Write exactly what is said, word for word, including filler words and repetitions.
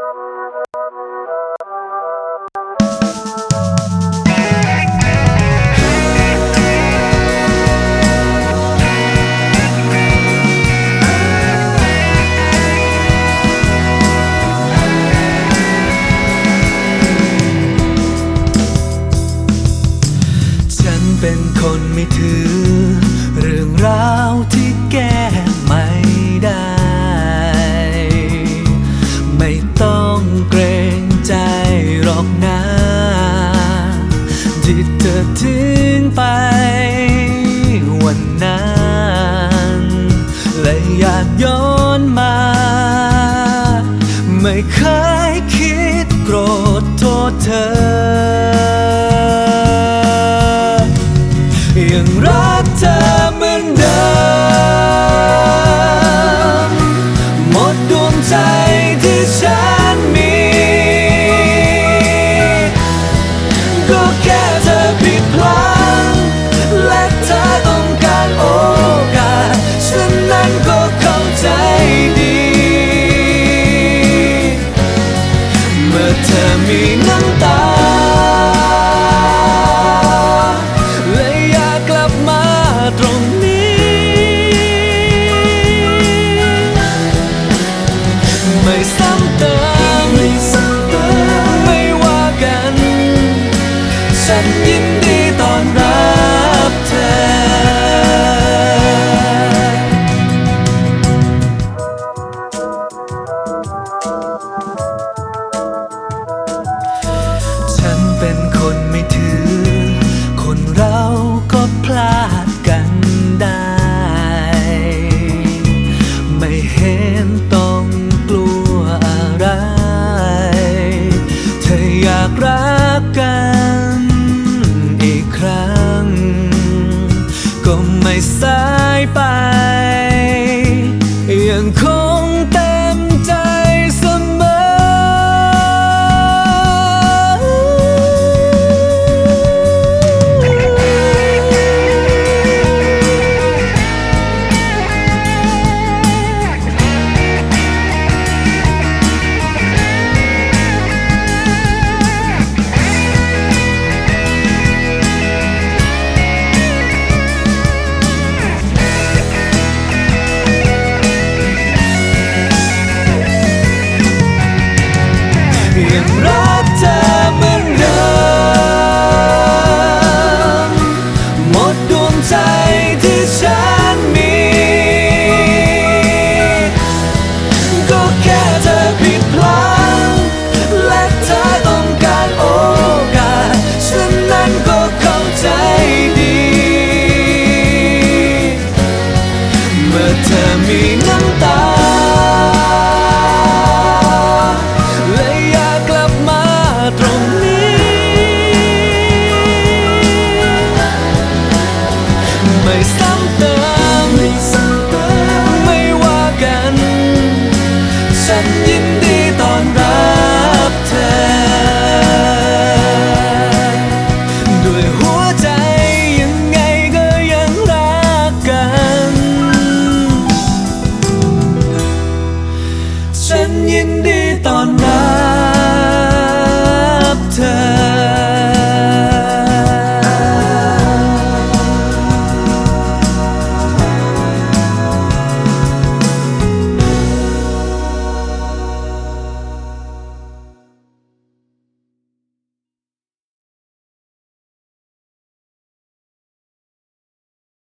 เป็นคนไม่ถือเรื่องราวที่แก้ไม่ได้ไม่ต้องเกรงใจหรอกนะที่เธอทิ้งไปวันนั้นและอยากย้อนมาไม่เคยคิดโกรธโทษเธอยังรักเธอเหมือนเดิมหมดดวงใจที่ฉันมีก็แค่เธอผิดพลั้งและเธอต้องการโอกาสฉันนั้นก็เข้าใจดีเมื่อเธอมีน้ำตาตรงนี้ไม่ซ้ำเติมไม่ว่ากันฉันยินดีต้อนรับเธอฉันเป็นคนไม่ถือคนเราก็พลาดได้ไม่เห็นต้อง